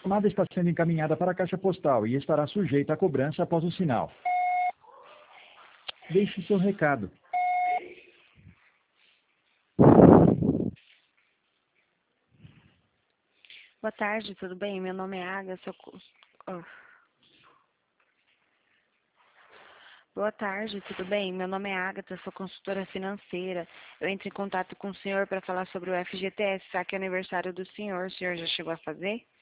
chamada está sendo encaminhada para a caixa postal e estará sujeita a cobrança após o sinal. Deixe seu recado. Boa tarde, tudo bem? Meu nome é Agatha. Boa tarde, tudo bem? Meu nome é Agatha, sou consultora financeira. Eu entro em contato com o senhor para falar sobre o FGTS, saque aniversário do senhor. O senhor já chegou a fazer?